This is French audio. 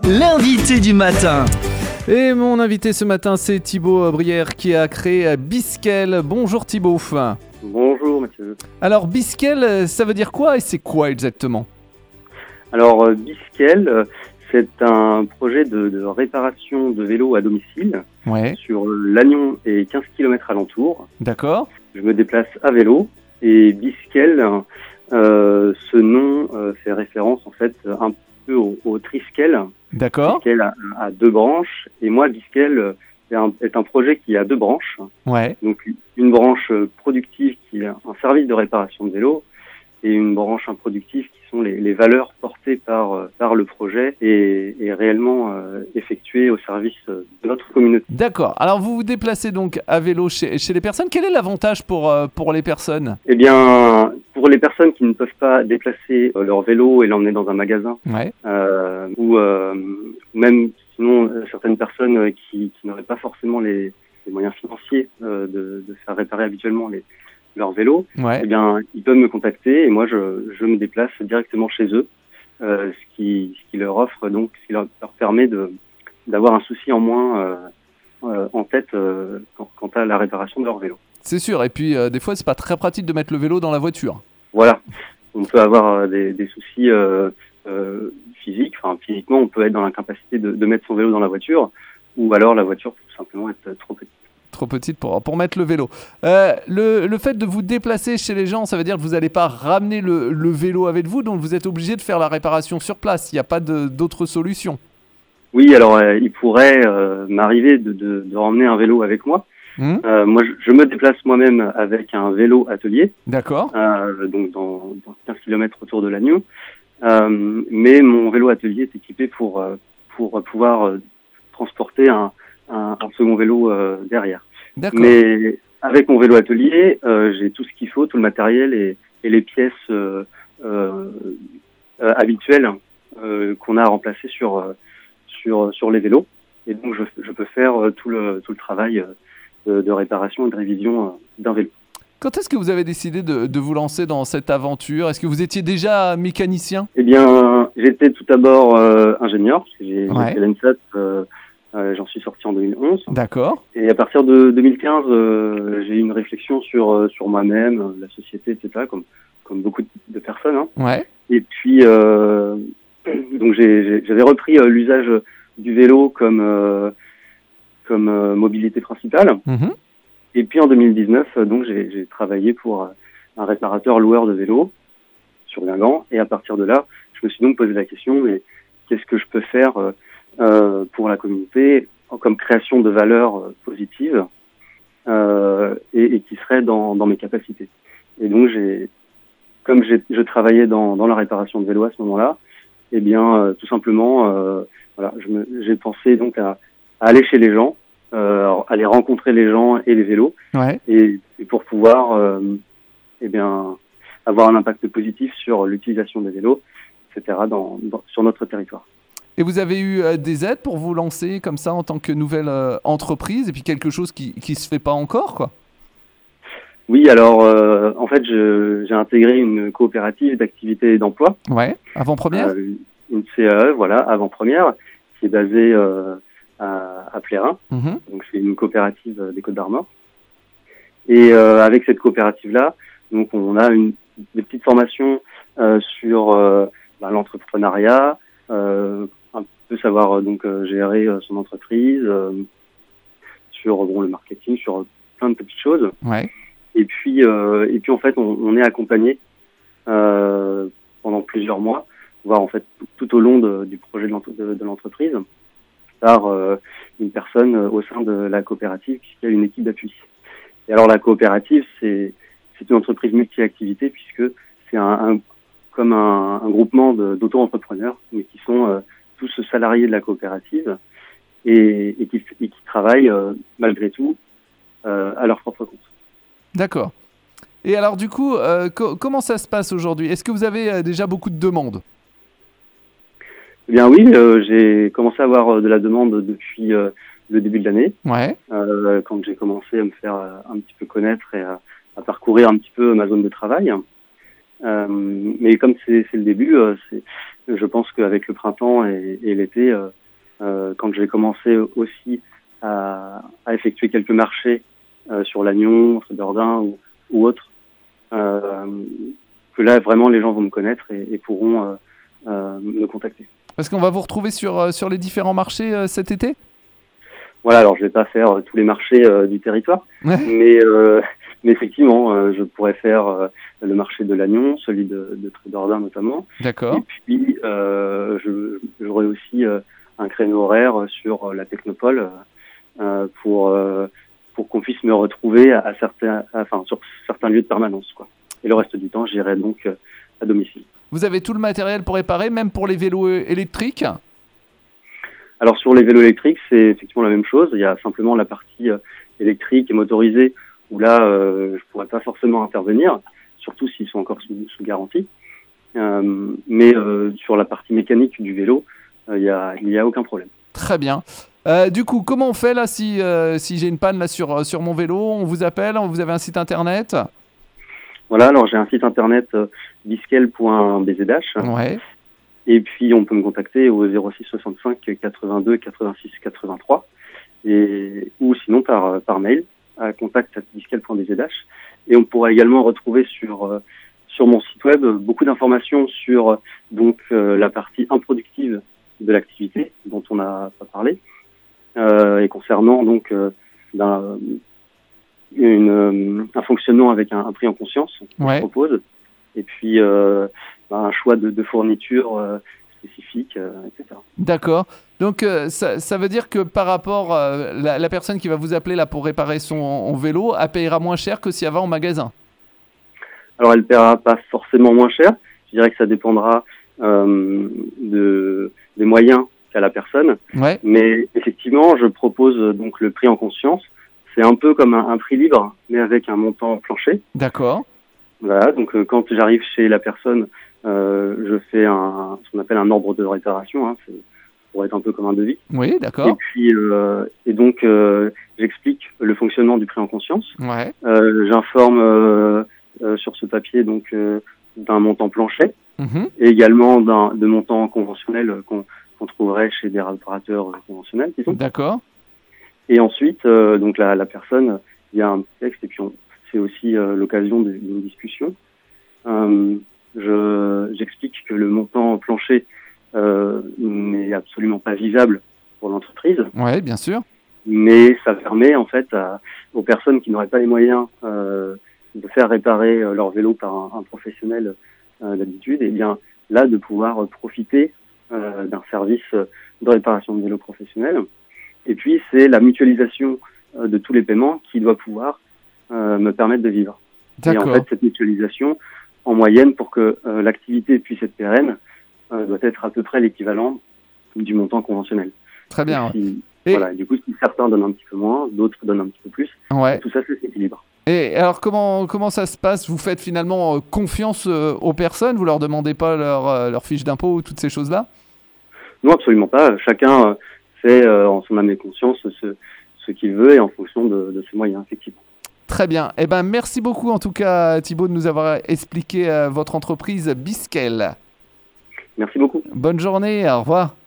L'invité du matin. Et mon invité ce matin, c'est Thibaut Brière qui a créé Biskel. Bonjour Thibaut. Bonjour Mathieu. Alors Biskel, ça veut dire quoi et c'est quoi exactement ? Alors Biskel, c'est un projet de réparation de vélos à domicile sur Lannion et 15 km alentour. D'accord. Je me déplace à vélo et Biskel, ce nom fait référence en fait un peu au Triskel. D'accord. Biskel a deux branches et moi Biskel est un projet qui a deux branches. Donc une branche productive qui est un service de réparation de vélo et une branche improductive qui sont les valeurs portées par le projet et réellement effectuées au service de notre communauté. D'accord. Alors vous vous déplacez donc à vélo chez les personnes. Quel est l'avantage pour les personnes ? Eh bien, pour les personnes qui ne peuvent pas déplacer leur vélo et l'emmener dans un magasin, ou même sinon certaines personnes qui n'auraient pas forcément les moyens financiers de faire réparer habituellement leur vélo, eh bien, ils peuvent me contacter et moi je me déplace directement chez eux, ce qui leur offre donc, ce qui leur permet d'avoir un souci en moins en tête quant à la réparation de leur vélo. C'est sûr, et puis des fois c'est pas très pratique de mettre le vélo dans la voiture. Voilà, on peut avoir des soucis physiques, enfin physiquement on peut être dans l'incapacité de mettre son vélo dans la voiture, ou alors la voiture peut tout simplement être trop petite. Trop petite pour mettre le vélo. Le fait de vous déplacer chez les gens, ça veut dire que vous n'allez pas ramener le vélo avec vous, donc vous êtes obligé de faire la réparation sur place. Il n'y a pas d'autre solution. Oui, alors il pourrait m'arriver de ramener un vélo avec moi. Moi, je me déplace moi-même avec un vélo atelier. D'accord. Donc dans 15 km autour de Lannion. Mais mon vélo atelier est équipé pour pouvoir transporter un second vélo derrière. D'accord. Mais avec mon vélo atelier, j'ai tout ce qu'il faut, tout le matériel et les pièces habituelles qu'on a à remplacer sur les vélos. Et donc je peux faire tout le travail de réparation et de révision d'un vélo. Quand est-ce que vous avez décidé de vous lancer dans cette aventure ? Est-ce que vous étiez déjà mécanicien ? Eh bien, j'étais tout d'abord ingénieur, parce que j'ai fait l'ENSAT. J'en suis sorti en 2011. D'accord. Et à partir de 2015, j'ai eu une réflexion sur moi-même, la société, etc., comme beaucoup de personnes. Et puis, donc j'avais repris l'usage du vélo comme mobilité principale. Et puis en 2019, donc j'ai travaillé pour un réparateur loueur de vélos sur Guingamp. Et à partir de là, je me suis donc posé la question, mais qu'est-ce que je peux faire pour la communauté comme création de valeurs positives et qui serait dans mes capacités. Et donc comme je travaillais dans la réparation de vélos à ce moment-là, eh bien tout simplement j'ai pensé donc à aller chez les gens, aller rencontrer les gens et les vélos et pour pouvoir eh bien avoir un impact positif sur l'utilisation des vélos, etc. sur notre territoire. Et vous avez eu des aides pour vous lancer comme ça en tant que nouvelle entreprise et puis quelque chose qui se fait pas encore, quoi ? Oui, alors en fait j'ai intégré une coopérative d'activité et d'emploi. Avant-première. Une CAE, avant-première, qui est basée à Plérin. Donc c'est une coopérative des Côtes-d'Armor. Et avec cette coopérative-là, donc on a des petites formations sur l'entrepreneuriat, un peu savoir donc gérer son entreprise, sur le marketing, sur plein de petites choses. Et puis en fait on est accompagné pendant plusieurs mois, voire en fait tout au long du projet de l'entreprise par une personne au sein de la coopérative qui a une équipe d'appui. Et alors la coopérative c'est une entreprise multi-activité puisque c'est comme un groupement d'auto-entrepreneurs, mais qui sont tous salariés de la coopérative et qui travaillent malgré tout à leur propre compte. D'accord. Et alors du coup, comment ça se passe aujourd'hui ? Est-ce que vous avez déjà beaucoup de demandes ? Eh bien oui, j'ai commencé à avoir de la demande depuis le début de l'année, quand j'ai commencé à me faire un petit peu connaître et à parcourir un petit peu ma zone de travail. Mais comme c'est le début, je pense qu'avec le printemps et l'été, quand j'ai commencé aussi à effectuer quelques marchés sur Lannion, sur Dordain ou autres, que là vraiment les gens vont me connaître et pourront me contacter. Parce qu'on va vous retrouver sur les différents marchés cet été ? Voilà, alors je vais pas faire tous les marchés du territoire, mais effectivement, je pourrais faire le marché de Lannion, celui de Trédordin notamment. D'accord. Et puis, j'aurai aussi un créneau horaire sur la Technopole pour qu'on puisse me retrouver sur certains lieux de permanence, quoi. Et le reste du temps, j'irai donc à domicile. Vous avez tout le matériel pour réparer, même pour les vélos électriques ? Alors sur les vélos électriques, c'est effectivement la même chose. Il y a simplement la partie électrique et motorisée où là, je pourrais pas forcément intervenir, surtout s'ils sont encore sous garantie. Mais sur la partie mécanique du vélo, il y a aucun problème. Très bien. Du coup, comment on fait là si j'ai une panne là sur mon vélo ? On vous appelle ? Vous avez un site internet ? Voilà, alors j'ai un site internet biskel.bzh. Ouais. Et puis on peut me contacter au 06 65 82 86 83 ou sinon par mail à contact@biskel.bzh. Et on pourra également retrouver sur mon site web beaucoup d'informations sur la partie improductive de l'activité dont on n'a pas parlé et concernant un fonctionnement avec un prix en conscience qu'on propose, et puis un choix de fournitures spécifiques, etc. D'accord. Donc ça veut dire que par rapport à la personne qui va vous appeler là pour réparer son vélo, elle payera moins cher que si elle va en magasin ? Alors elle ne paiera pas forcément moins cher. Je dirais que ça dépendra des moyens qu'a la personne. Ouais. Mais effectivement, je propose donc le prix en conscience. C'est un peu comme un prix libre, mais avec un montant plancher. D'accord. Voilà, donc quand j'arrive chez la personne, je fais ce qu'on appelle un ordre de réparation, ça pourrait être un peu comme un devis. Oui, d'accord. Et puis, j'explique le fonctionnement du prix en conscience. Ouais. J'informe sur ce papier d'un montant plancher, et également de montant conventionnel qu'on trouverait chez des réparateurs conventionnels, disons. D'accord. Et ensuite, la personne, il y a un texte, et puis c'est aussi l'occasion d'une discussion. J'explique que le montant plancher n'est absolument pas visable pour l'entreprise. Oui, bien sûr. Mais ça permet en fait aux personnes qui n'auraient pas les moyens de faire réparer leur vélo par un professionnel d'habitude, et bien là de pouvoir profiter d'un service de réparation de vélo professionnel. Et puis c'est la mutualisation de tous les paiements qui doit pouvoir me permettre de vivre. D'accord. Et en fait, cette mutualisation, en moyenne, pour que l'activité puisse être pérenne, doit être à peu près l'équivalent du montant conventionnel. Très bien. Voilà, du coup, si certains donnent un petit peu moins, d'autres donnent un petit peu plus. Ouais. Tout ça, c'est l'équilibre. Et alors, comment ça se passe ? Vous faites finalement confiance aux personnes ? Vous leur demandez pas leur fiche d'impôt ou toutes ces choses-là ? Non, absolument pas. Chacun fait en son âme et conscience ce qu'il veut et en fonction de ses moyens, effectivement. Très bien. Eh ben, merci beaucoup en tout cas Thibaut de nous avoir expliqué votre entreprise Biskel. Merci beaucoup. Bonne journée, au revoir.